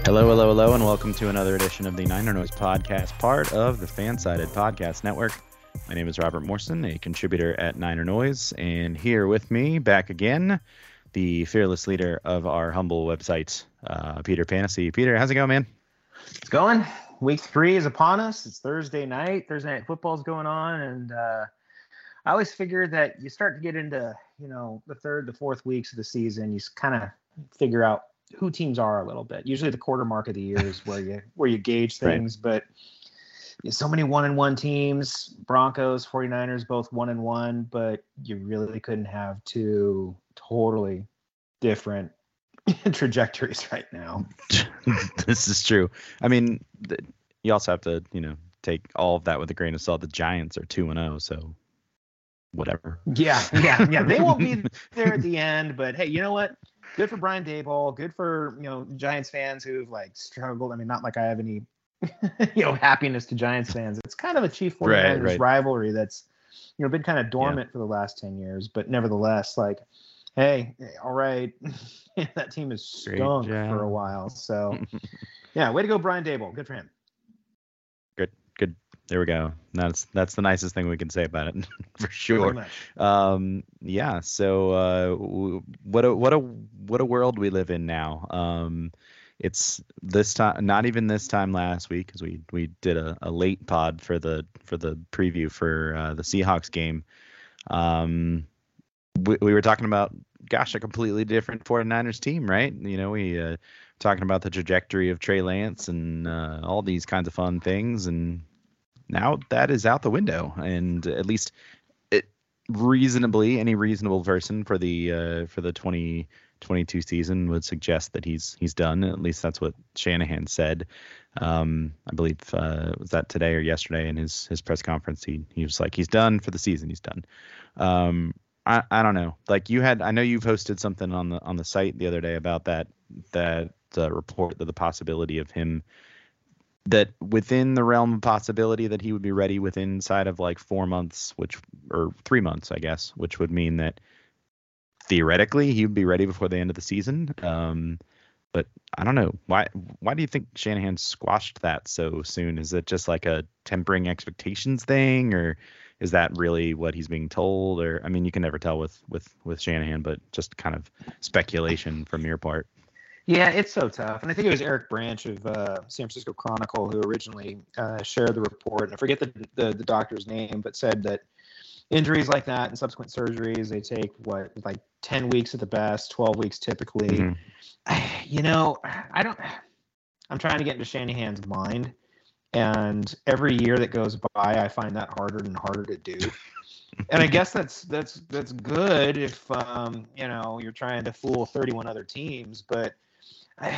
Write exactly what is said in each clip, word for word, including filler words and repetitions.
Hello, hello, hello, and welcome to another edition of the Niner Noise podcast, part of the Fansided Podcast Network. My name is Robert Morrison, a contributor at Niner Noise, and here with me, back again, the fearless leader of our humble website, uh, Peter Panacey. Peter, how's it going, man? It's going. Week three is upon us. It's Thursday night. Thursday night football's going on, and uh, I always figure that you start to get into, you know, the third, the fourth weeks of the season. You kind of figure out who teams are a little bit. Usually the quarter mark of the year is where you where you gauge things, right. But you know, so many one and one teams, Broncos, 49ers, both one and one, but you really couldn't have two totally different trajectories right now. This is true. I mean, th- you also have to, you know, take all of that with a grain of salt. The Giants are two and oh, so whatever. Yeah, yeah, yeah. They won't be there at the end, but hey, you know what? Good for Brian Daboll. Good for, you know, Giants fans who've like struggled. I mean, not like I have any, you know, happiness to Giants fans. It's kind of a Chief 49ers right, right. rivalry that's, you know, been kind of dormant yeah. for the last ten years. But nevertheless, like, hey, all right, that team is stunk for a while. So, yeah, way to go, Brian Daboll. Good for him. Good, good. There we go. That's that's the nicest thing we can say about it, for sure. Um, yeah. So, uh, what a what a what a world we live in now. Um, it's this time, not even this time last week, because we we did a, a late pod for the for the preview for uh, the Seahawks game. Um, we, we were talking about, gosh, a completely different 49ers team, right? You know, we uh, talking about the trajectory of Trey Lance and uh, all these kinds of fun things, and now that is out the window, and at least it reasonably, any reasonable person for the uh, for the twenty twenty-two season would suggest that he's he's done. At least that's what Shanahan said. Um, I believe uh, was that today or yesterday in his his press conference. He he was like, he's done for the season. He's done. Um, I I don't know. Like you had, I know you've hosted something on the on the site the other day about that that uh, report, that the possibility of him. That within the realm of possibility that he would be ready within inside of like four months, which or three months, I guess, which would mean that theoretically he would be ready before the end of the season. Um, but I don't know. Why why do you think Shanahan squashed that so soon? Is it just like a tempering expectations thing, or is that really what he's being told? Or I mean, you can never tell with with with Shanahan, but just kind of speculation from your part. Yeah, it's so tough. And I think it was Eric Branch of uh, San Francisco Chronicle who originally uh, shared the report. And I forget the, the the doctor's name, but said that injuries like that and subsequent surgeries, they take, what, like ten weeks at the best, twelve weeks typically. Mm-hmm. You know, I don't – I'm trying to get into Shanahan's mind. And every year that goes by, I find that harder and harder to do. And I guess that's that's that's good if, um, you know, you're trying to fool thirty-one other teams. But – I,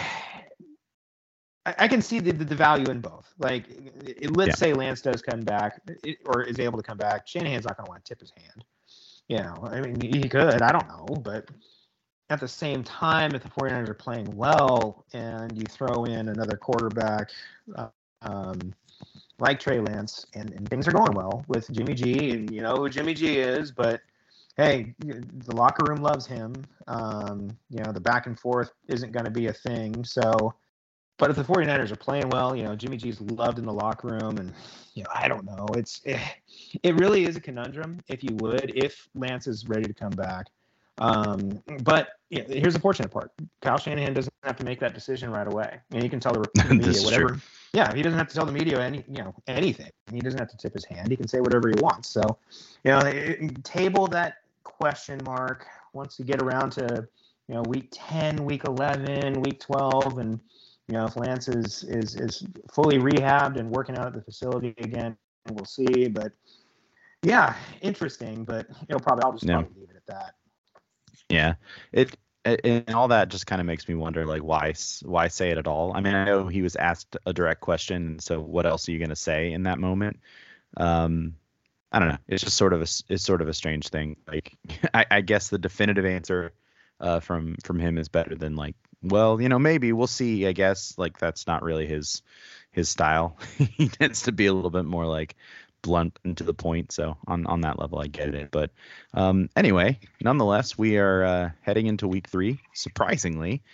I can see the, the value in both. Like, it, let's yeah. say Lance does come back it, or is able to come back. Shanahan's not going to want to tip his hand. You know, I mean, he could. I don't know. But at the same time, if the 49ers are playing well and you throw in another quarterback uh, um, like Trey Lance and, and things are going well with Jimmy G, and you know who Jimmy G is, but hey, the locker room loves him. Um, you know, the back and forth isn't going to be a thing. So, but if the 49ers are playing well, you know, Jimmy G's loved in the locker room, and, you know, I don't know. It's, it, it really is a conundrum, if you would, if Lance is ready to come back. Um, but you know, here's the fortunate part. Kyle Shanahan doesn't have to make that decision right away. And he can tell the, the media whatever. True. Yeah, he doesn't have to tell the media any, you know, anything. He doesn't have to tip his hand. He can say whatever he wants. So, you know, table that question mark once you get around to, you know, week ten, week eleven, week twelve, and you know, if Lance is is is fully rehabbed and working out at the facility again, we'll see. But yeah, interesting. But you know, probably I'll just yeah. probably leave it at that. Yeah, it and all that just kind of makes me wonder, like, why why say it at all? I mean, I know he was asked a direct question, so what else are you going to say in that moment? Um, I don't know. It's just sort of a it's sort of a strange thing. Like, I, I guess the definitive answer uh, from from him is better than like, well, you know, maybe we'll see. I guess like that's not really his his style. He tends to be a little bit more like, blunt and to the point. So on, on that level, I get it. But um, anyway, nonetheless, we are uh, heading into week three, surprisingly,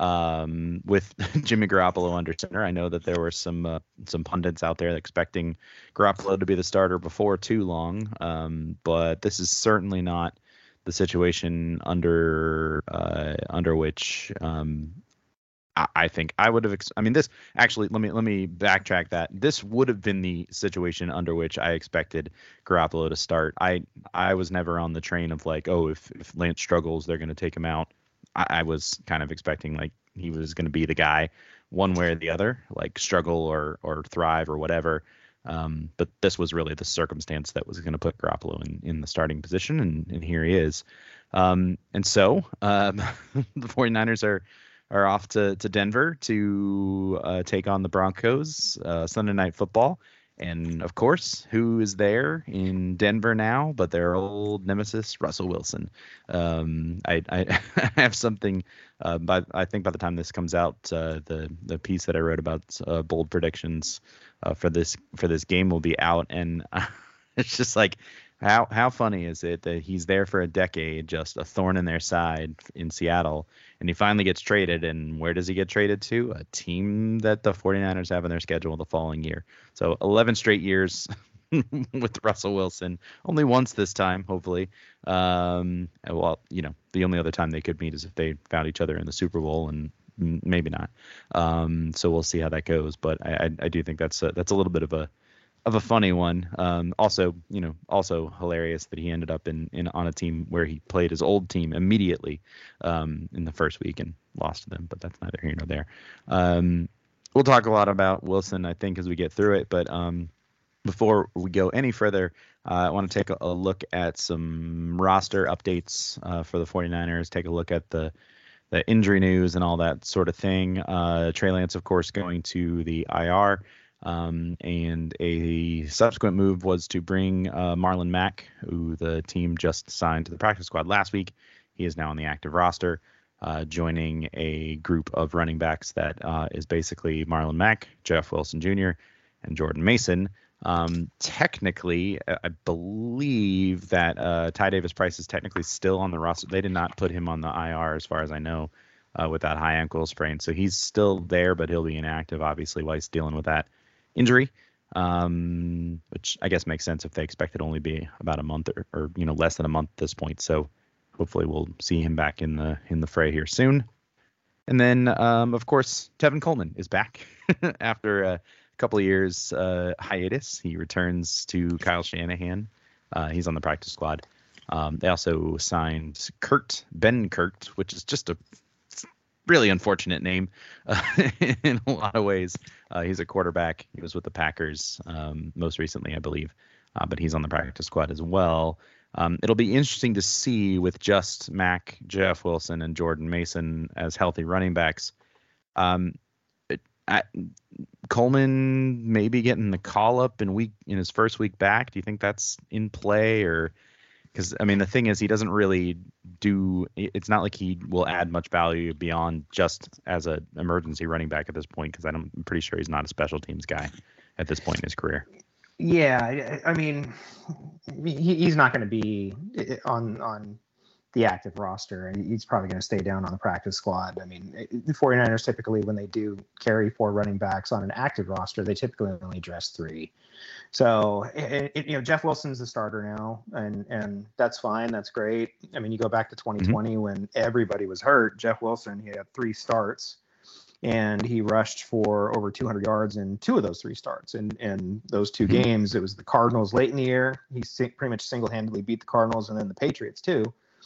um, with Jimmy Garoppolo under center. I know that there were some uh, some pundits out there expecting Garoppolo to be the starter before too long, um, but this is certainly not the situation under uh, under which um, I, I think I would have. Ex- I mean, this actually. Let me let me backtrack that. This would have been the situation under which I expected Garoppolo to start. I I was never on the train of like, oh, if if Lance struggles, they're going to take him out. I, I was kind of expecting like he was going to be the guy, one way or the other, like struggle or or thrive or whatever. Um, but this was really the circumstance that was going to put Garoppolo in, in the starting position, and, and here he is. Um, and so um, the 49ers are are off to, to Denver to uh, take on the Broncos uh, Sunday Night Football. And, of course, who is there in Denver now but their old nemesis, Russell Wilson. Um, I, I have something, uh, by, I think by the time this comes out, uh, the the piece that I wrote about uh, bold predictions uh, for this for this game will be out. And uh, it's just like, how how funny is it that he's there for a decade, just a thorn in their side in Seattle, and he finally gets traded. And where does he get traded to? A team that the 49ers have in their schedule the following year. So eleven straight years with Russell Wilson, only once this time, hopefully. Um, well, you know, the only other time they could meet is if they found each other in the Super Bowl, and maybe not. Um, so we'll see how that goes. But I, I, I do think that's a, that's a little bit of a of a funny one. Um, also, you know, also hilarious that he ended up in, in on a team where he played his old team immediately um, in the first week and lost to them. But that's neither here nor there. Um, we'll talk a lot about Wilson, I think, as we get through it. But um, before we go any further, uh, I want to take a, a look at some roster updates uh, for the 49ers. Take a look at the the injury news and all that sort of thing. Uh, Trey Lance, of course, going to the I R. Um, and a subsequent move was to bring uh, Marlon Mack, who the team just signed to the practice squad last week. He is now on the active roster, uh, joining a group of running backs that uh, is basically Marlon Mack, Jeff Wilson Junior, and Jordan Mason. Um, technically, I believe that uh, Ty Davis Price is technically still on the roster. They did not put him on the I R, as far as I know, uh, with that high ankle sprain. So he's still there, but he'll be inactive, obviously, while he's dealing with that injury, um, which I guess makes sense if they expect it to only be about a month or, or you know less than a month at this point. So hopefully we'll see him back in the in the fray here soon. And then um, of course Tevin Coleman is back after a couple of years uh, hiatus. He returns to Kyle Shanahan. Uh, he's on the practice squad. Um, they also signed Kurt Ben Kurt, which is just a really unfortunate name uh, in a lot of ways. Uh, he's a quarterback. He was with the Packers um, most recently, I believe, uh, but he's on the practice squad as well. Um, it'll be interesting to see with just Mack, Jeff Wilson, and Jordan Mason as healthy running backs. Um, it, I, Coleman maybe getting the call up in week in his first week back. Do you think that's in play, or? Because, I mean, the thing is, he doesn't really do – it's not like he will add much value beyond just as an emergency running back at this point, because I'm pretty sure he's not a special teams guy at this point in his career. Yeah, I mean, he, he's not going to be on on the active roster, and he's probably going to stay down on the practice squad. I mean, the 49ers typically, when they do carry four running backs on an active roster, they typically only dress three. So, it, it, you know, Jeff Wilson's the starter now, and and that's fine. That's great. I mean, you go back to twenty twenty mm-hmm. when everybody was hurt. Jeff Wilson, he had three starts, and he rushed for over two hundred yards in two of those three starts. And and those two mm-hmm. games, it was the Cardinals late in the year. He pretty much single-handedly beat the Cardinals, and then the Patriots too.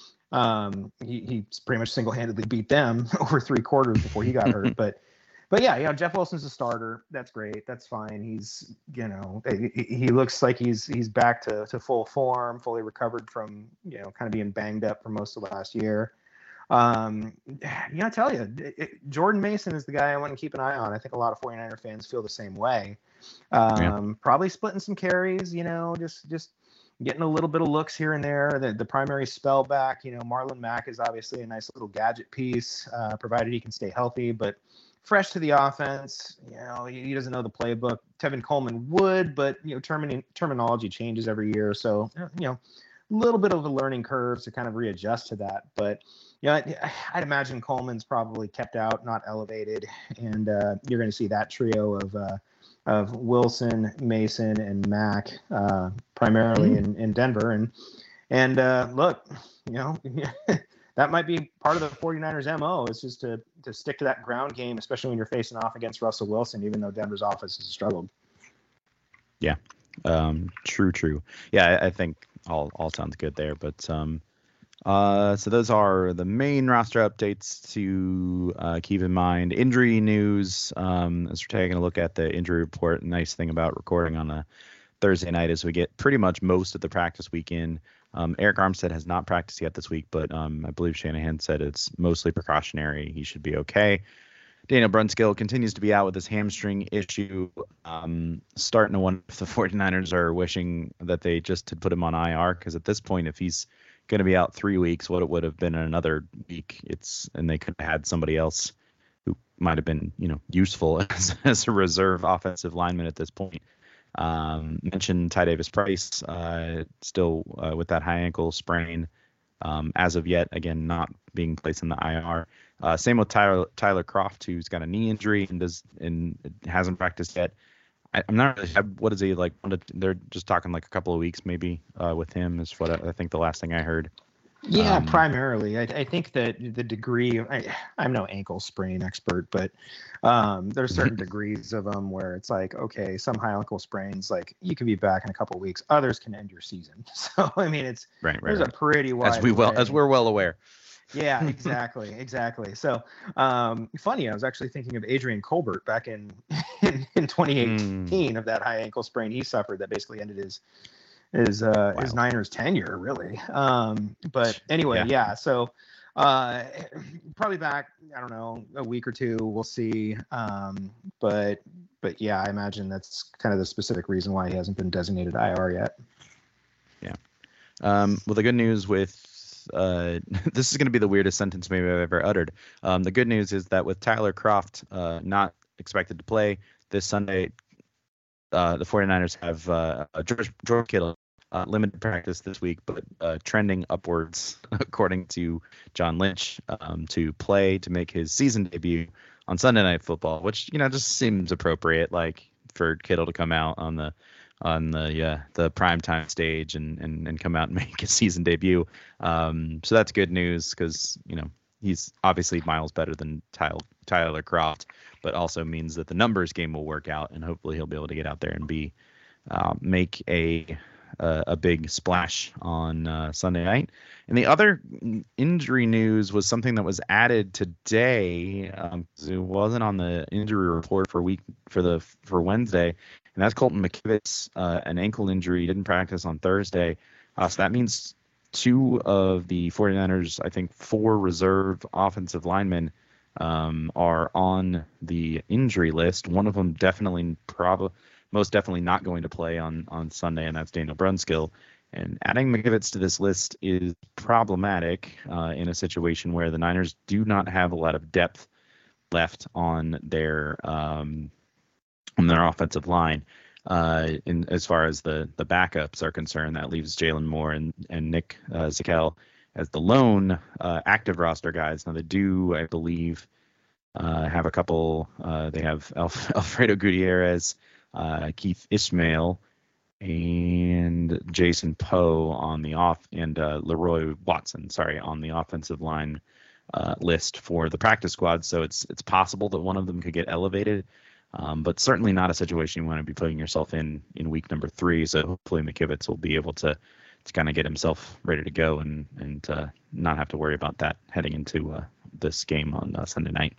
Um, he, he pretty much single-handedly beat them over three quarters before he got hurt. But, but yeah, you know, Jeff Wilson's a starter. That's great. That's fine. He's, you know, he, he looks like he's he's back to, to full form, fully recovered from, you know, kind of being banged up for most of last year. Um, yeah, I tell you, it, it, Jordan Mason is the guy I want to keep an eye on. I think a lot of 49er fans feel the same way. Um, yeah. Probably splitting some carries, you know, just just. Getting a little bit of looks here and there. The, the primary spell back, you know, Marlon Mack is obviously a nice little gadget piece, uh, provided he can stay healthy. But fresh to the offense. You know, he, he doesn't know the playbook. Tevin Coleman would, but you know, termin- terminology changes every year, so you know, a little bit of a learning curve to kind of readjust to that. But you know, I, I'd imagine Coleman's probably kept out, not elevated, and uh, you're going to see that trio of uh, of Wilson, Mason, and Mack uh, primarily mm-hmm. in, in Denver. And and uh, look, you know. That might be part of the 49ers M O is just to to stick to that ground game, especially when you're facing off against Russell Wilson, even though Denver's offense has struggled. Yeah, um, true, true. Yeah, I, I think all all sounds good there. But um, uh, so those are the main roster updates to uh, keep in mind. Injury news, um, as we're taking a look at the injury report. Nice thing about recording on a Thursday night is we get pretty much most of the practice week in. Um, Eric Armstead has not practiced yet this week, but um, I believe Shanahan said it's mostly precautionary. He should be okay. Daniel Brunskill continues to be out with his hamstring issue. Um, starting to wonder if the 49ers are wishing that they just had put him on I R, because at this point, if he's going to be out three weeks, what it would have been another week, it's and they could have had somebody else who might have been, you know, useful as, as a reserve offensive lineman at this point. Um, mentioned Ty Davis Price, uh, still uh, with that high ankle sprain. Um, as of yet, again, not being placed in the I R. Uh, same with Tyler, Tyler Kroft, who's got a knee injury and does and hasn't practiced yet. I, I'm not really. What is he like? They're just talking like a couple of weeks, maybe, uh, with him. Is what I, I think the last thing I heard. Yeah, um, primarily. I, I think that the degree, I, I'm no ankle sprain expert, but um, there's certain degrees of them where it's like, okay, some high ankle sprains, like you can be back in a couple of weeks. Others can end your season. So, I mean, it's right, right, there's right. a pretty wide as we well as we're well aware. Yeah, exactly, exactly. So, um, funny, I was actually thinking of Adrian Colbert back in in, in twenty eighteen mm. of that high ankle sprain he suffered that basically ended his his uh wow. his Niners tenure, really. Um but anyway, yeah, yeah so uh probably back, I don't know, a week or two, we'll see. Um but but yeah, I imagine that's kind of the specific reason why he hasn't been designated I R yet. Yeah. Um well, the good news with uh this is going to be the weirdest sentence maybe I've ever uttered. Um the good news is that with Tyler Kroft uh not expected to play this Sunday, Uh, the 49ers have uh, George, George Kittle uh, limited practice this week, but uh, trending upwards, according to John Lynch, um, to play to make his season debut on Sunday Night Football, which, you know, just seems appropriate, like for Kittle to come out on the on the uh, the primetime stage and, and and come out and make his season debut. Um, so that's good news because, you know, he's obviously miles better than Tyler, Tyler Kroft, but also means that the numbers game will work out, and hopefully he'll be able to get out there and be uh, make a uh, a big splash on uh, Sunday night. And the other injury news was something that was added today. Um, it wasn't on the injury report for week for the for Wednesday, and that's Colton McKivitz, uh, an ankle injury. He didn't practice on Thursday, uh, so that means two of the 49ers, I think four reserve offensive linemen, um, are on the injury list. One of them definitely, probably, most definitely not going to play on, on Sunday, and that's Daniel Brunskill. And adding McKivitz to this list is problematic uh, in a situation where the Niners do not have a lot of depth left on their um, on their offensive line. Uh, in as far as the the backups are concerned, that leaves Jalen Moore and and Nick uh, Zakelj as the lone uh, active roster guys. Now they do, I believe, uh, have a couple. Uh, they have Alf- Alfredo Gutierrez, uh, Keith Ismail, and Jason Poe on the off, and uh, Leroy Watson, sorry, on the offensive line uh, list for the practice squad. So it's it's possible that one of them could get elevated. Um, but certainly not a situation you want to be putting yourself in in week number three. So hopefully McKivitz will be able to to kind of get himself ready to go and and uh, not have to worry about that heading into uh, this game on uh, Sunday night.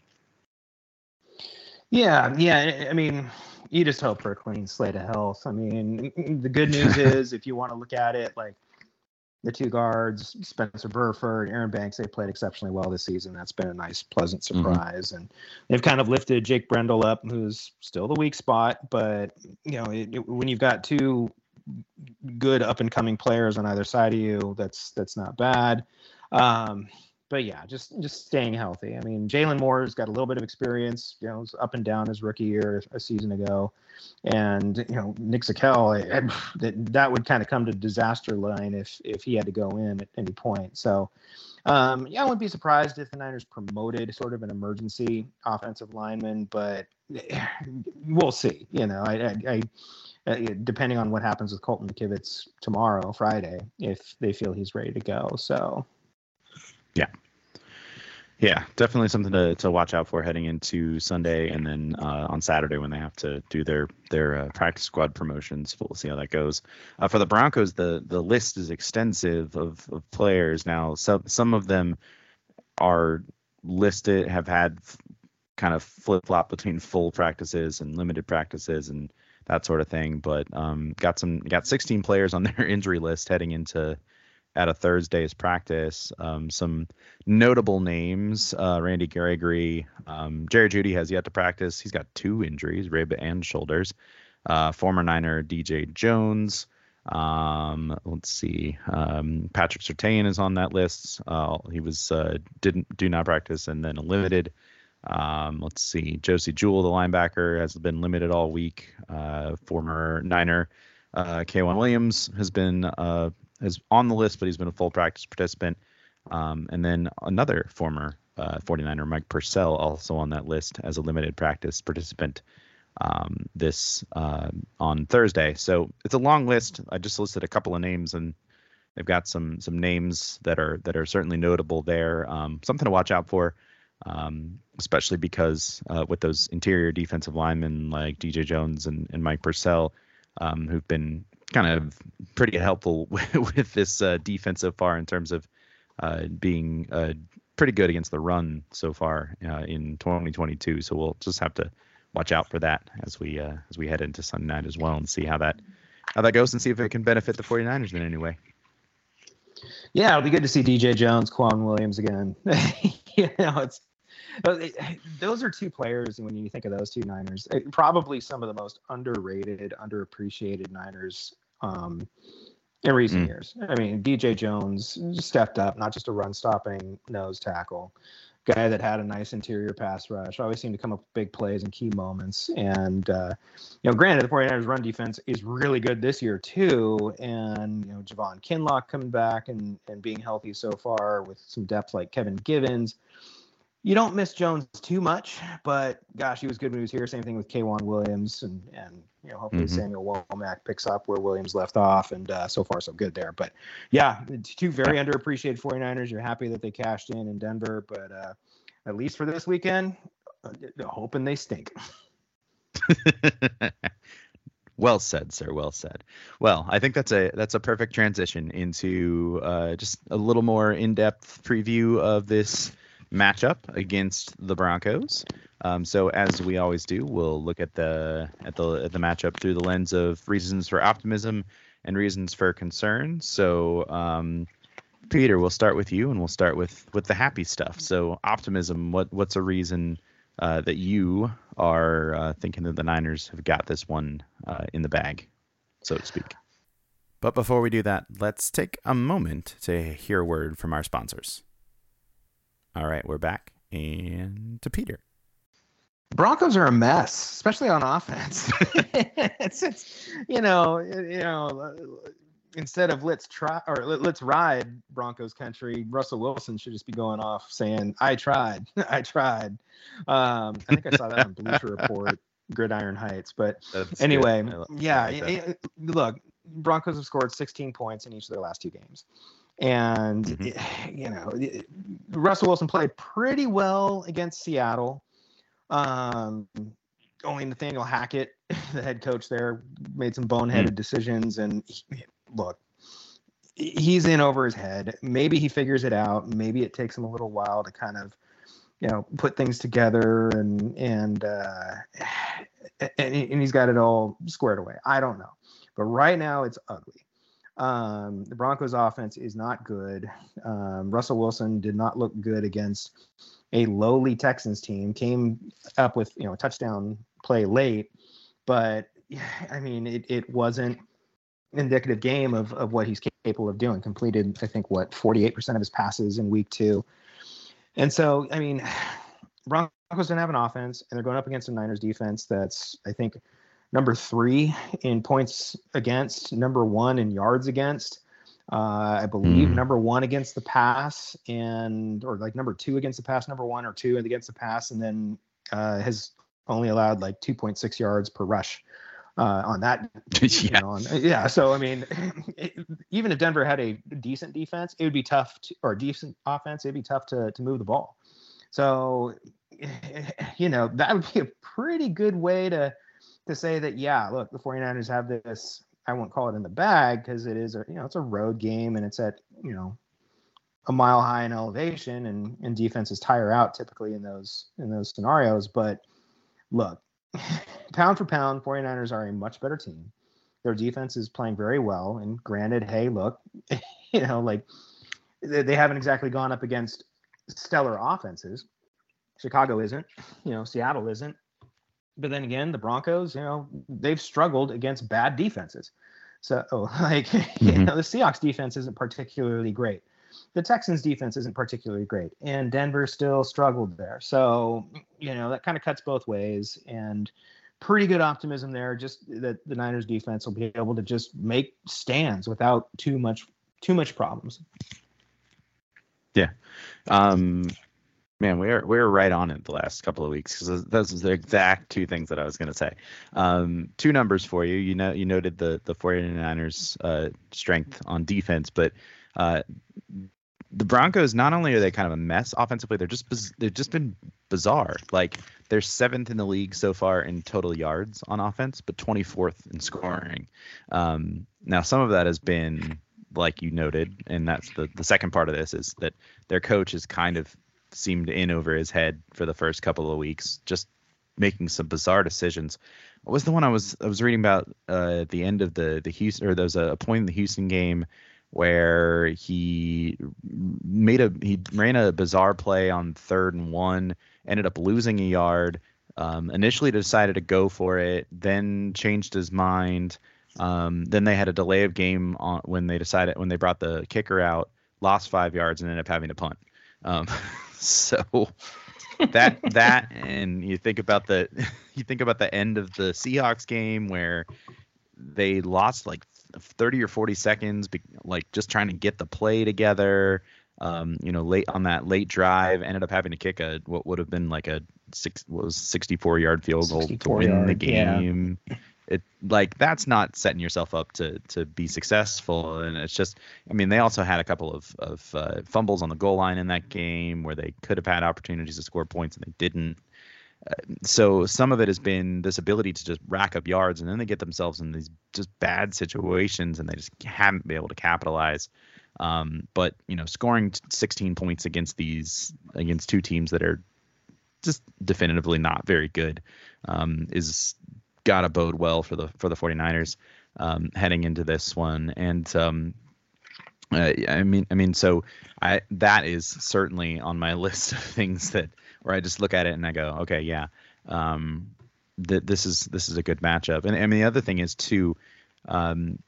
Yeah, yeah. I mean, you just hope for a clean slate of health. I mean, the good news is if you want to look at it, like the two guards, Spencer Burford, Aaron Banks, they played exceptionally well this season. That's been a nice, pleasant surprise. Mm-hmm. And they've kind of lifted Jake Brendel up, who's still the weak spot. But, you know, it, it, when you've got two good up-and-coming players on either side of you, that's that's not bad. Um, but yeah, just just staying healthy. I mean, Jalen Moore's got a little bit of experience. You know, was up and down his rookie year a season ago, and you know, Nick Zakelj, that that would kind of come to disaster line if if he had to go in at any point. So. Um, yeah, I wouldn't be surprised if the Niners promoted sort of an emergency offensive lineman, but we'll see. You know, I, I, I depending on what happens with Colton McKivitz tomorrow, Friday, if they feel he's ready to go. So, yeah. Yeah, definitely something to, to watch out for heading into Sunday, and then uh, on Saturday when they have to do their their uh, practice squad promotions. We'll see how that goes. Uh, for the Broncos, the the list is extensive of, of players now. So some of them are listed, have had f- kind of flip flop between full practices and limited practices and that sort of thing. But um, got some got sixteen players on their injury list heading into. At a Thursday's practice, um, some notable names: uh, Randy Gregory, um, Jerry Jeudy has yet to practice. He's got two injuries, rib and shoulders. Uh, former Niner D J Jones. Um, let's see. Um, Patrick Surtain is on that list. Uh, he was uh, didn't do not practice and then limited. Um, let's see. Josie Jewell, the linebacker, has been limited all week. Uh, former Niner uh, K'Waun Williams has been. Uh, is on the list, but he's been a full practice participant. Um, and then another former uh, 49er, Mike Purcell, also on that list as a limited practice participant um, this uh, on Thursday. So it's a long list. I just listed a couple of names, and they've got some some names that are that are certainly notable there. Um, something to watch out for, um, especially because uh, with those interior defensive linemen like D J Jones and, and Mike Purcell, um, who've been kind of pretty helpful with, with this uh, defense so far in terms of uh, being uh, pretty good against the run so far uh, in twenty twenty-two. So we'll just have to watch out for that as we uh, as we head into Sunday night as well and see how that how that goes and see if it can benefit the 49ers in any way. Yeah, it'll be good to see D J Jones, K'Waun Williams again. you know, it's those are two players, and when you think of those two Niners, probably some of the most underrated, underappreciated Niners um, in recent mm. years. I mean, D J Jones stepped up, not just a run-stopping nose tackle, guy that had a nice interior pass rush, always seemed to come up with big plays in key moments. And, uh, you know, granted, the 49ers run defense is really good this year too. And, you know, Javon Kinlock coming back and, and being healthy so far with some depth like Kevin Givens. You don't miss Jones too much, but gosh, he was good when he was here. Same thing with K'Waun Williams, and and you know, hopefully mm-hmm. Samuel Womack picks up where Williams left off, and uh, so far so good there. But yeah, two very yeah. underappreciated 49ers. You're happy that they cashed in in Denver, but uh, at least for this weekend, uh, hoping they stink. Well said, sir. Well said. Well, I think that's a that's a perfect transition into uh, just a little more in-depth preview of this matchup against the Broncos. Um, so as we always do, we'll look at the at the at the matchup through the lens of reasons for optimism and reasons for concern. So um, Peter, we'll start with you, and we'll start with with the happy stuff. So optimism. What what's a reason uh, that you are uh, thinking that the Niners have got this one uh, in the bag, so to speak? But before we do that, let's take a moment to hear a word from our sponsors. All right, we're back, and to Peter. Broncos are a mess, especially on offense. it's, it's, you know, you know, instead of let's try or let's ride Broncos country, Russell Wilson should just be going off saying, "I tried, I tried." Um, I think I saw that on Bleacher Report, Gridiron Heights. But That's anyway, yeah, like look, Broncos have scored sixteen points in each of their last two games. And, mm-hmm. you know, Russell Wilson played pretty well against Seattle. Um, only Nathaniel Hackett, the head coach there, made some boneheaded mm-hmm. decisions. And he, look, he's in over his head. Maybe he figures it out. Maybe it takes him a little while to kind of, you know, put things together and, and, uh, and, and he's got it all squared away. I don't know. But right now it's ugly. Um, the Broncos offense is not good. Um, Russell Wilson did not look good against a lowly Texans team, came up with, you know, a touchdown play late, but I mean, it, it wasn't an indicative game of, of what he's capable of doing. Completed, I think, what, forty-eight percent of his passes in week two. And so, I mean, Broncos don't have an offense, and they're going up against a Niners defense that's, I think, number three in points against, number one in yards against. Uh, I believe mm. number one against the pass, and or like number two against the pass, number one or two against the pass, and then uh, has only allowed like two point six yards per rush uh, on that. yeah. You know, on, yeah. So I mean, it, even if Denver had a decent defense, it would be tough, to, or a decent offense, it'd be tough to to move the ball. So, you know, that would be a pretty good way to to say that, yeah, look, the 49ers have this, I won't call it in the bag, because it is a, you know, it's a road game, and it's at, you know, a mile high in elevation, and, and defenses tire out typically in those in those scenarios. But look, pound for pound, 49ers are a much better team. Their defense is playing very well. And granted, hey, look, you know, like they, they haven't exactly gone up against stellar offenses. Chicago isn't, you know, Seattle isn't. But then again, the Broncos, you know, they've struggled against bad defenses. So, like, mm-hmm. you know, the Seahawks defense isn't particularly great. The Texans defense isn't particularly great. And Denver still struggled there. So, you know, that kind of cuts both ways. And pretty good optimism there, just that the Niners defense will be able to just make stands without too much, too much problems. Yeah. Um, Man, we're we're right on it the last couple of weeks, because those are the exact two things that I was going to say. Um, two numbers for you. You know, you noted the the 49ers uh, strength on defense, but uh, the Broncos, not only are they kind of a mess offensively, they're just they've just been bizarre. Like, they're seventh in the league so far in total yards on offense, but twenty-fourth in scoring. Um, now, some of that has been, like you noted, and that's the the second part of this, is that their coach is kind of seemed in over his head for the first couple of weeks, just making some bizarre decisions. What was the one I was I was reading about uh, at the end of the the Houston, or there was a point in the Houston game where he made a he ran a bizarre play on third and one, ended up losing a yard. Um, initially decided to go for it, then changed his mind. Um, then they had a delay of game on when they decided when they brought the kicker out, lost five yards, and ended up having to punt. Um, so that that and you think about the you think about the end of the Seahawks game where they lost like thirty or forty seconds, like just trying to get the play together. Um, you know, late on that late drive, ended up having to kick a what would have been like a six what was sixty-four yard field goal to win yard, the game. Yeah. It like that's not setting yourself up to to be successful, and it's just, I mean, they also had a couple of of uh, fumbles on the goal line in that game where they could have had opportunities to score points and they didn't. Uh, so some of it has been this ability to just rack up yards, and then they get themselves in these just bad situations and they just haven't been able to capitalize. Um, but you know, scoring sixteen points against these against two teams that are just definitively not very good um, is got to bode well for the for the 49ers um, heading into this one. And um, uh, I mean, I mean, so I that is certainly on my list of things that where I just look at it and I go, okay, yeah, um, th- this is this is a good matchup. And I mean, the other thing is too, um,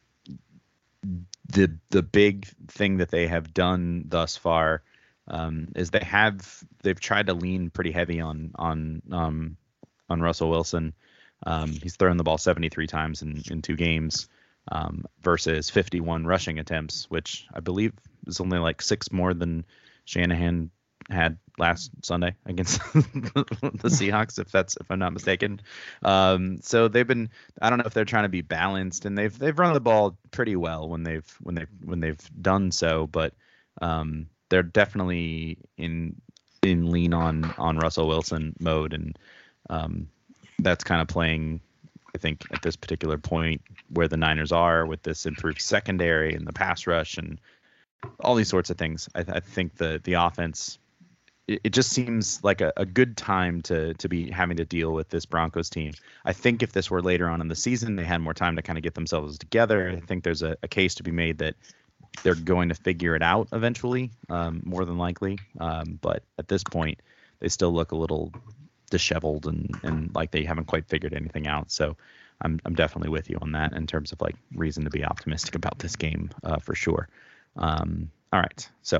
the the big thing that they have done thus far um, is they have they've tried to lean pretty heavy on on um, on Russell Wilson. Um, he's thrown the ball seventy-three times in, in two games um, versus fifty-one rushing attempts, which I believe is only like six more than Shanahan had last Sunday against the Seahawks, if that's if I'm not mistaken. Um, so they've been, I don't know if they're trying to be balanced, and they've they've run the ball pretty well when they've when they when they've done so, but um, they're definitely in in lean on on Russell Wilson mode, and um, that's kind of playing, I think, at this particular point where the Niners are with this improved secondary and the pass rush and all these sorts of things. I, I think the the offense, it, it just seems like a, a good time to to be having to deal with this Broncos team. I think if this were later on in the season, they had more time to kind of get themselves together. I think there's a, a case to be made that they're going to figure it out eventually, um, more than likely. Um, but at this point, they still look a little disheveled and, and like they haven't quite figured anything out. So I'm I'm definitely with you on that in terms of like reason to be optimistic about this game uh, for sure. Um, all right. So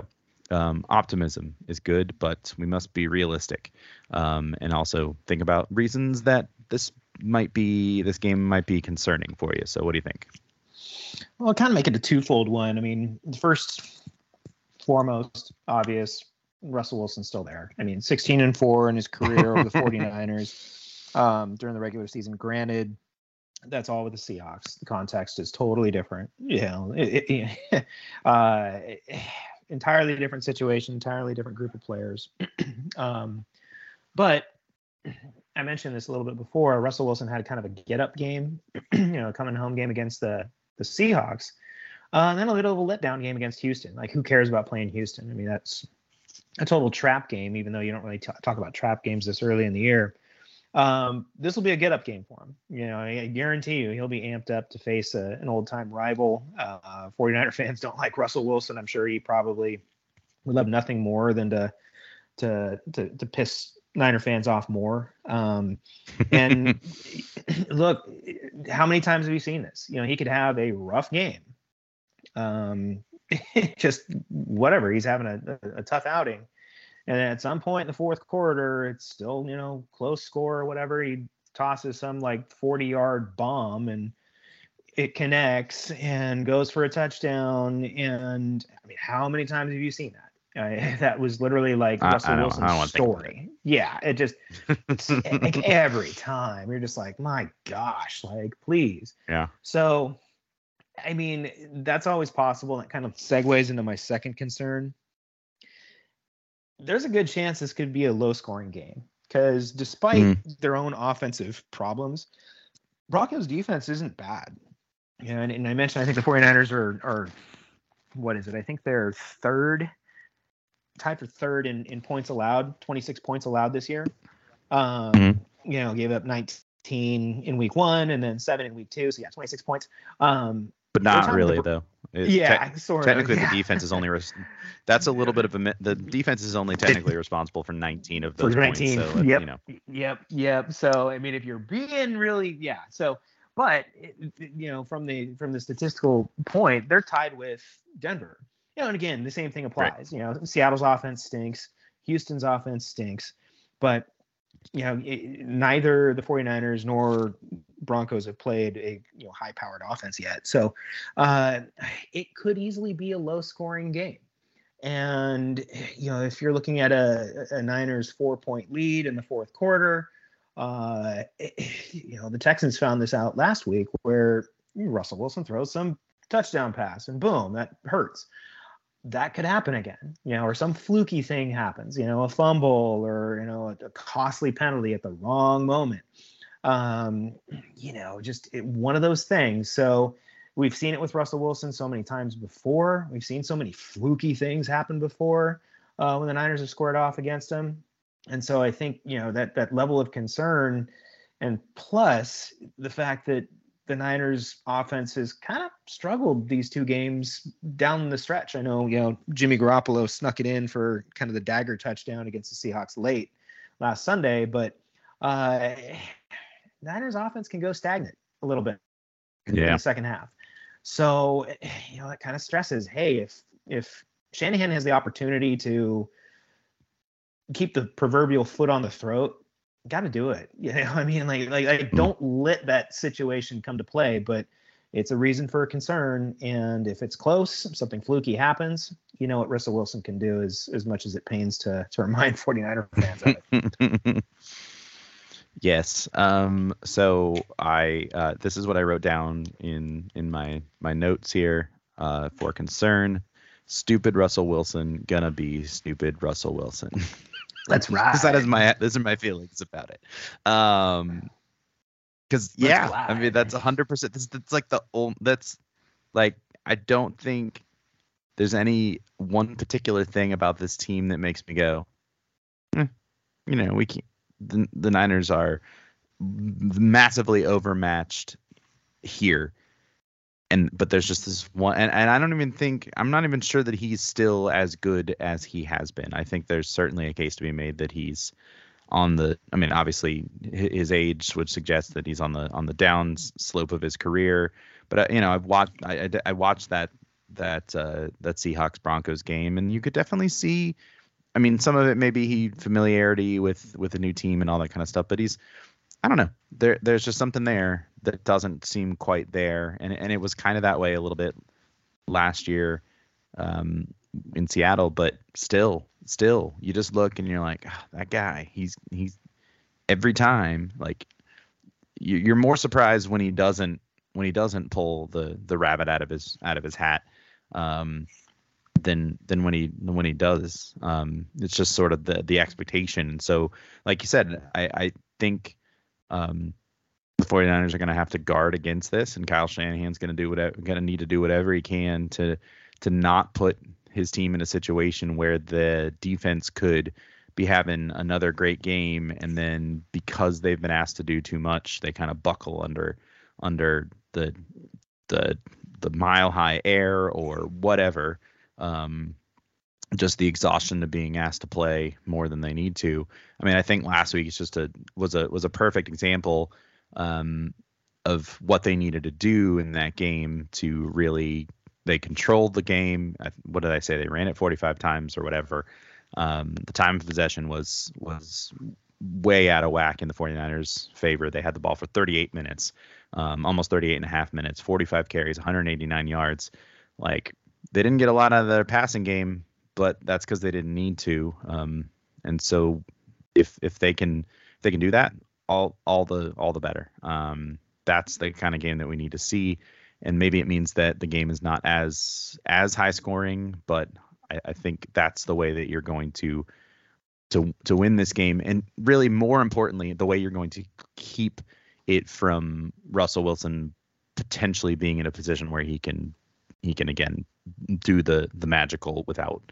um, optimism is good, but we must be realistic, um, and also think about reasons that this might be this game might be concerning for you. So what do you think? Well, kind of make it a twofold one. I mean, the first, foremost, obvious, Russell Wilson's still there. I mean, sixteen and four in his career over the 49ers um, during the regular season. Granted, that's all with the Seahawks. The context is totally different. You know, it, it, uh, entirely different situation, entirely different group of players. um, but I mentioned this a little bit before. Russell Wilson had kind of a get-up game, you know, coming home game against the the Seahawks, uh, and then a little of a letdown game against Houston. Like, who cares about playing Houston? I mean, that's a total trap game, even though you don't really t- talk about trap games this early in the year. Um, this will be a get-up game for him. You know, I guarantee you he'll be amped up to face a, an old-time rival. Uh, 49er fans don't like Russell Wilson. I'm sure he probably would love nothing more than to to to, to piss Niner fans off more. Um, and look, how many times have you seen this? You know, he could have a rough game. Um, just whatever. He's having a, a, a tough outing. And at some point in the fourth quarter, it's still, you know, close score or whatever. He tosses some like forty yard bomb and it connects and goes for a touchdown. And I mean, how many times have you seen that? Uh, that was literally like I, Russell I Wilson's story. Yeah, it just like every time you're just like, my gosh, like please. Yeah. So, I mean, that's always possible. That kind of segues into my second concern. There's a good chance this could be a low-scoring game because despite mm. their own offensive problems, Broncos defense isn't bad. You know, and, and I mentioned I think the 49ers are are what is it? I think they're third. Tied for third in, in points allowed, twenty-six points allowed this year. Um, mm-hmm. You know, gave up nineteen in week one and then seven in week two. So yeah, twenty-six points. Um, but not really the, though. It, yeah, te- sort technically of. the Yeah. defense is only res- that's a little bit of a the defense is only technically responsible for nineteen of those for nineteen. points. So yep. you know. Yep. Yep. So I mean, if you're being really, yeah. So, but you know, from the from the statistical point, they're tied with Denver. You know, and again, the same thing applies. Right. You know, Seattle's offense stinks. Houston's offense stinks. But, you know, it, neither the 49ers nor Broncos have played a you know high-powered offense yet. So uh, it could easily be a low-scoring game. And, you know, if you're looking at a, a Niners four-point lead in the fourth quarter, uh, it, you know, the Texans found this out last week where Russell Wilson throws some touchdown pass and boom, that hurts. That could happen again, you know, or some fluky thing happens, you know, a fumble or, you know, a, a costly penalty at the wrong moment. Um, you know, just it, one of those things. So we've seen it with Russell Wilson so many times before. We've seen so many fluky things happen before uh, when the Niners have squared off against him. And so I think, you know, that that level of concern and plus the fact that the Niners offense has kind of struggled these two games down the stretch. I know, you know, Jimmy Garoppolo snuck it in for kind of the dagger touchdown against the Seahawks late last Sunday, but uh, Niners offense can go stagnant a little bit yeah. in the second half. So, you know, that kind of stresses, hey, if, if Shanahan has the opportunity to keep the proverbial foot on the throat, got to do it. You know, I mean, like, like, like, don't let that situation come to play, but it's a reason for concern. And if it's close, something fluky happens, you know what Russell Wilson can do is as much as it pains to, to remind 49er fans of it. Yes. Um, so I, uh, this is what I wrote down in, in my, my notes here, uh, for concern. Stupid Russell Wilson, gonna be stupid Russell Wilson. That's right. That is my those are my feelings about it. Um, because yeah, I mean that's a hundred percent. That's like the old. That's like I don't think there's any one particular thing about this team that makes me go, eh, you know, we can't. The, the Niners are massively overmatched here. And but there's just this one, and, and I don't even think I'm not even sure that he's still as good as he has been. I think there's certainly a case to be made that he's on the. I mean, obviously his age would suggest that he's on the on the down slope of his career. But uh, you know, I've watched I, I, I watched that that uh, that Seahawks Broncos game, and you could definitely see. I mean, some of it maybe he familiarity with with a new team and all that kind of stuff, but he's I don't know. There there's just something there that doesn't seem quite there, and and it was kind of that way a little bit last year um, in Seattle, but still, still, you just look and you're like, oh, that guy, he's he's every time like you, you're more surprised when he doesn't when he doesn't pull the the rabbit out of his out of his hat. Um, than than when he when he does. Um, it's just sort of the the expectation. So, like you said, I, I think um, the 49ers are going to have to guard against this, and Kyle Shanahan's going to do whatever going to need to do whatever he can to to not put his team in a situation where the defense could be having another great game, and then because they've been asked to do too much, they kind of buckle under under the the the mile high air or whatever. Um, just the exhaustion of being asked to play more than they need to. I mean, I think last week it's just a was a was a perfect example um, of what they needed to do in that game to really they controlled the game. What did I say? They ran it forty-five times or whatever. Um, the time of possession was was way out of whack in the 49ers' favor. They had the ball for thirty-eight minutes, um, almost thirty-eight and a half minutes, forty-five carries, one hundred eighty-nine yards. Like, they didn't get a lot out of their passing game, but that's because they didn't need to. Um, and so if if they can if they can do that, all all the all the better. Um, that's the kind of game that we need to see. And maybe it means that the game is not as as high scoring, but I, I think that's the way that you're going to to to win this game. And really, more importantly, the way you're going to keep it from Russell Wilson potentially being in a position where he can he can again do the the magical without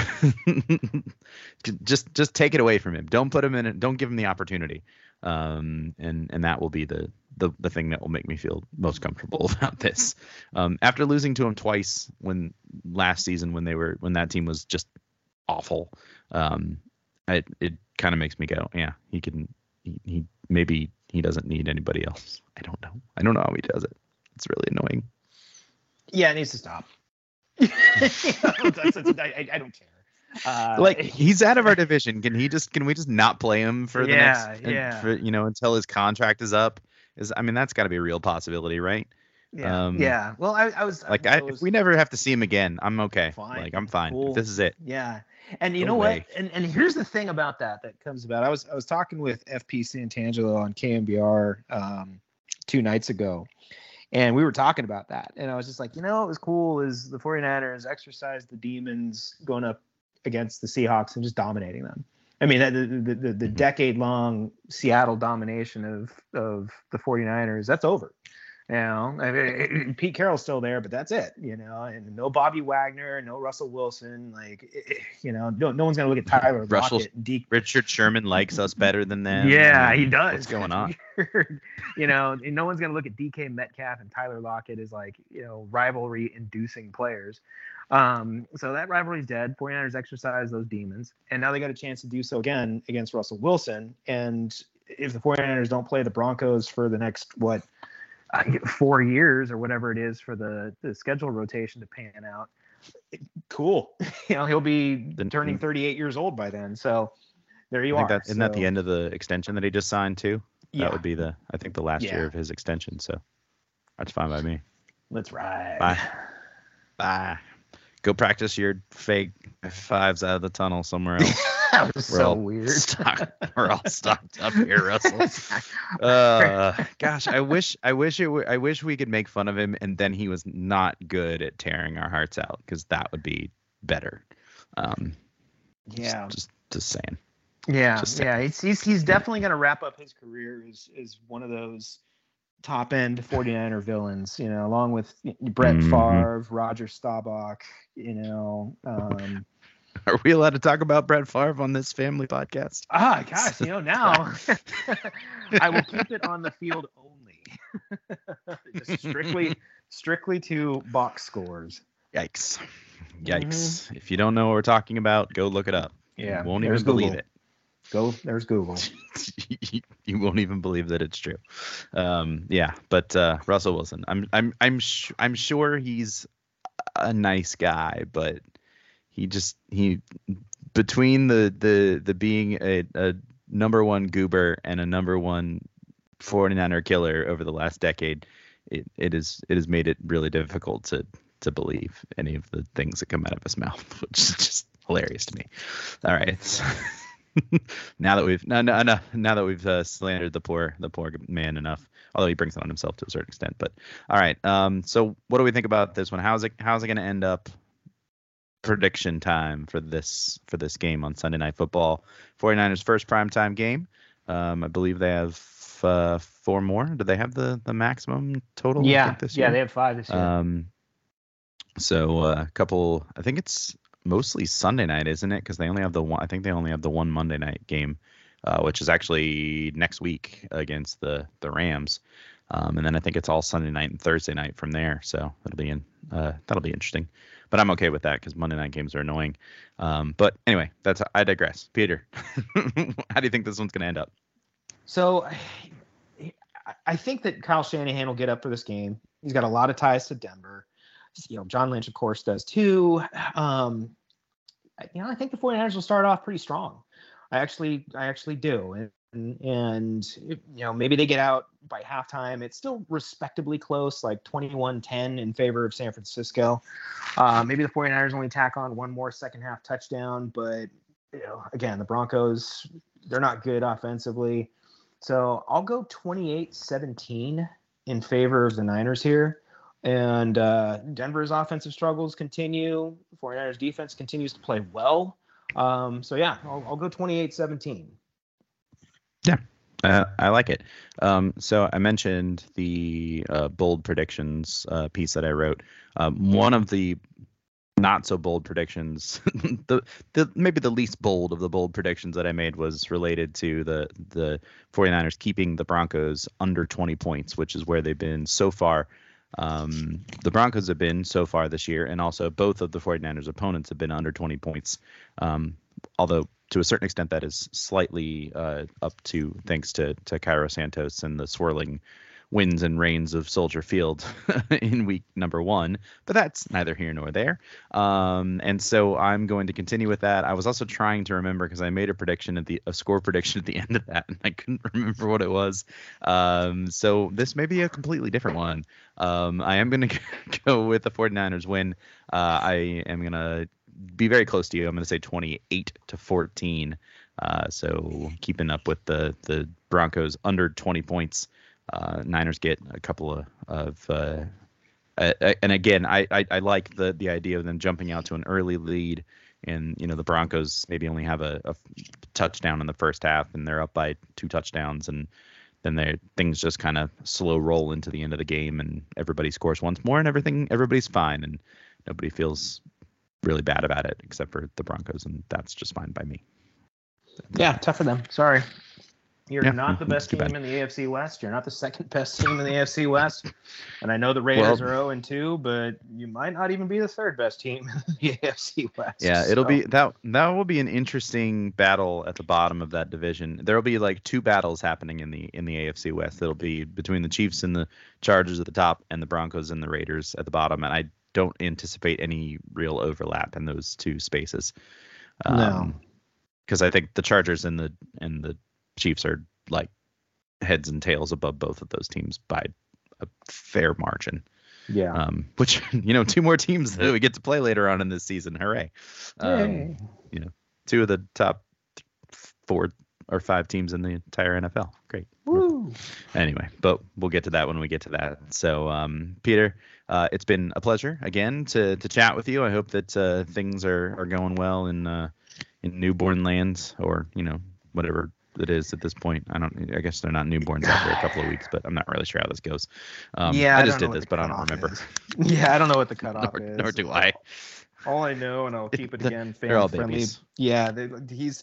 just just take it away from him. Don't put him in it. Don't give him the opportunity. Um, and and that will be the the the thing that will make me feel most comfortable about this. Um, after losing to him twice when last season when they were when that team was just awful, um, it it kind of makes me go, yeah, he can he, he maybe he doesn't need anybody else. I don't know. I don't know how he does it. It's really annoying. Yeah, it needs to stop. you know, that's, that's, I, I don't care. Uh, like he's out of our division. Can he just? Can we just not play him for the yeah, next? Yeah. For, you know, until his contract is up. Is I mean, that's got to be a real possibility, right? Yeah. Um, yeah. Well, I, I was like, I, I, was, if we never have to see him again, I'm okay. Fine. Like, I'm fine. Cool. If this is it. Yeah. And you Go know away. what? And and here's the thing about that that comes about. I was I was talking with F P Santangelo on K M B R um, two nights ago. And we were talking about that. And I was just like, you know, what was cool is the 49ers exercised the demons going up against the Seahawks and just dominating them. I mean, the the, the, the decade-long Seattle domination of, of the 49ers, that's over. You know, I mean, Pete Carroll's still there, but that's it, you know, and no Bobby Wagner, no Russell Wilson. Like, you know, no, no one's going to look at Tyler Russell, Lockett. And De- Richard Sherman likes us better than them. Yeah, I mean, he does. What's going on? You know, no one's going to look at D K Metcalf and Tyler Lockett as like, you know, rivalry inducing players. Um, so that rivalry's dead. 49ers exercise those demons. And now they got a chance to do so again against Russell Wilson. And if the 49ers don't play the Broncos for the next, what, uh, four years or whatever it is for the, the schedule rotation to pan out, cool. You know, he'll be The- turning thirty-eight years old by then. So there you I think are. that, isn't that So- the end of the extension that he just signed too? Yeah. That would be the, I think the last Yeah. year of his extension. So that's fine by me. Let's ride. Bye. Bye. Go practice your fake fives out of the tunnel somewhere else. That was We're so all weird. Stock, we're all stocked up here, Russell. Uh, gosh, I wish, I wish it, w- I wish we could make fun of him, and then he was not good at tearing our hearts out, because that would be better. Um, Yeah. Just, just, just saying. Yeah. Just Yeah. He's, he's, he's definitely going to wrap up his career as, as one of those top end 49er villains, you know, along with Brett Mhm. Favre, Roger Staubach, you know. Um, Are we allowed to talk about Brett Favre on this family podcast? ah, gosh, you know, now I will keep it on the field only. Just strictly, strictly to box scores. Yikes. Yikes. If you don't know what we're talking about, go look it up. Yeah, You won't there's even believe Google. it. Go, there's Google. you, you won't even believe that it's true. Um, yeah, but uh, Russell Wilson, I'm I'm I'm sh- I'm sure he's a nice guy, but he just he between the the the being a, a number one goober and a number one 49er killer over the last decade, it, it is it has made it really difficult to to believe any of the things that come out of his mouth, which is just hilarious to me. All right. now that we've no no no now that we've uh, slandered the poor the poor man enough, although he brings it on himself to a certain extent. But all right, um, so what do we think about this one? How's it how's it going to end up? Prediction time for this for this game on Sunday Night Football. 49ers first primetime game. Um, I believe they have uh, four more. Do they have the the maximum total? Yeah, I think, this yeah, year? they have five this year. Um, so a uh, couple. I think it's mostly Sunday night, isn't it? Because they only have the one. I think they only have the one Monday night game, uh, which is actually next week against the the Rams. Um, and then I think it's all Sunday night and Thursday night from there. So that'll be in uh, that'll be interesting. But I'm okay with that because Monday night games are annoying. Um, but anyway, that's I digress. Peter, how do you think this one's going to end up? So I think that Kyle Shanahan will get up for this game. He's got a lot of ties to Denver. You know, John Lynch, of course, does too. Um, you know, I think the 49ers will start off pretty strong. I actually, I actually do. And, and, and you know, maybe they get out by halftime. It's still respectably close, like twenty-one ten in favor of San Francisco. Uh, maybe the 49ers only tack on one more second half touchdown, but you know, again, the Broncos, they're not good offensively. So I'll go twenty-eight seventeen in favor of the Niners here. And uh, Denver's offensive struggles continue. The 49ers defense continues to play well. Um, so yeah, I'll, I'll go twenty-eight seventeen. Yeah. Uh, I like it. Um, so I mentioned the uh, bold predictions uh, piece that I wrote. Um, one of the not so bold predictions, the the maybe the least bold of the bold predictions that I made was related to the the 49ers keeping the Broncos under twenty points, which is where they've been so far. Um, the Broncos have been so far this year, and also both of the 49ers opponents have been under twenty points. Um, although to a certain extent that is slightly uh, up to thanks to to Cairo Santos and the swirling winds and rains of Soldier Field in week number one, but that's neither here nor there. Um, and so I'm going to continue with that. I was also trying to remember because I made a prediction at the a score prediction at the end of that, and I couldn't remember what it was. Um, so this may be a completely different one. Um, I am going to go with the 49ers win. Uh, I am going to be very close to you. I'm going to say twenty-eight to fourteen. Uh, so keeping up with the the Broncos under twenty points. Uh, Niners get a couple of, of uh, uh, and again, I, I, I like the, the idea of them jumping out to an early lead, and you know the Broncos maybe only have a, a touchdown in the first half, and they're up by two touchdowns, and then they things just kind of slow roll into the end of the game, and everybody scores once more, and everything everybody's fine, and nobody feels really bad about it except for the Broncos, and that's just fine by me. Yeah, tough for them. Sorry. You're yeah, not the best team bad. in the A F C West. You're not the second best team in the A F C West. And I know the Raiders well, are oh and two, but you might not even be the third best team in the A F C West. Yeah, it'll so. be that that will be an interesting battle at the bottom of that division. There'll be like two battles happening in the in the A F C West. It'll be between the Chiefs and the Chargers at the top, and the Broncos and the Raiders at the bottom. And I don't anticipate any real overlap in those two spaces. Um, no, because I think the Chargers and the and the Chiefs are like heads and tails above both of those teams by a fair margin. Yeah. Um, which, you know, two more teams that we get to play later on in this season. Hooray. Um, Yay. You know, two of the top four or five teams in the entire N F L. Great. Woo. Anyway, but we'll get to that when we get to that. So, um, Peter, uh, it's been a pleasure again to to chat with you. I hope that uh, things are, are going well in uh, in newborn lands, or, you know, whatever it is at this point. I don't, I guess they're not newborns after a couple of weeks, but I'm not really sure how this goes. Um, yeah, I I just did know this, but I don't remember. Is. Yeah, I don't know what the cutoff nor, is. Nor do I. All I know, and I'll keep it The, again, they're all fan-friendly. babies. Yeah, they, he's,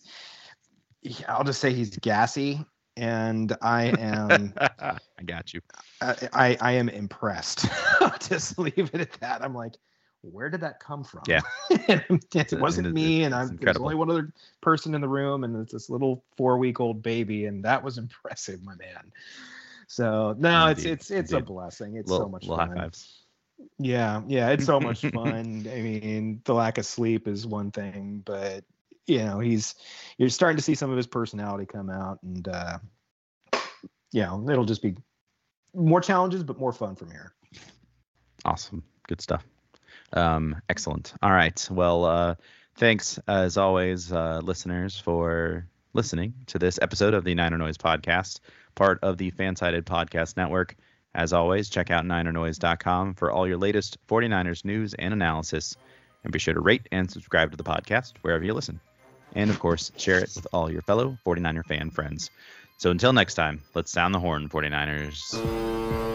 I'll just say he's gassy, and I am. I got you. I, I, I am impressed. I'll just leave it at that. I'm like, where did that come from? Yeah. it a, wasn't me, and I'm there's only one other person in the room, and it's this little four-week-old baby, and that was impressive, my man. So no, Indeed. it's it's it's Indeed. a blessing. It's little, so much little fun. High fives. Yeah, yeah, it's so much fun. I mean, the lack of sleep is one thing, but you know, he's you're starting to see some of his personality come out, and uh, you know, it'll just be more challenges, but more fun from here. Awesome, good stuff. Um, excellent. All right. Well, uh, thanks as always, uh, listeners, for listening to this episode of the Niner Noise podcast, part of the Fansided Podcast Network. As always, check out niner noise dot com for all your latest 49ers news and analysis. And be sure to rate and subscribe to the podcast wherever you listen. And, of course, share it with all your fellow 49er fan friends. So until next time, let's sound the horn, 49ers.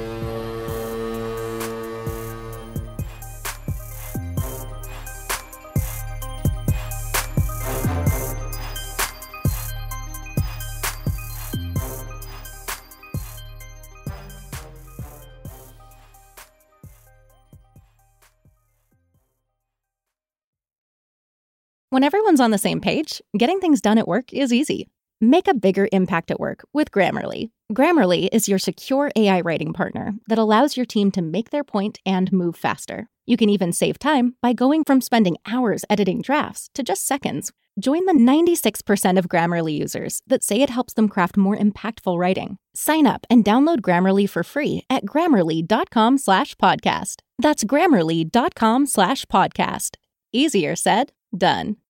When everyone's on the same page, getting things done at work is easy. Make a bigger impact at work with Grammarly. Grammarly is your secure A I writing partner that allows your team to make their point and move faster. You can even save time by going from spending hours editing drafts to just seconds. Join the ninety-six percent of Grammarly users that say it helps them craft more impactful writing. Sign up and download Grammarly for free at grammarly.com slash podcast. That's grammarly.com slash podcast. Easier said, done.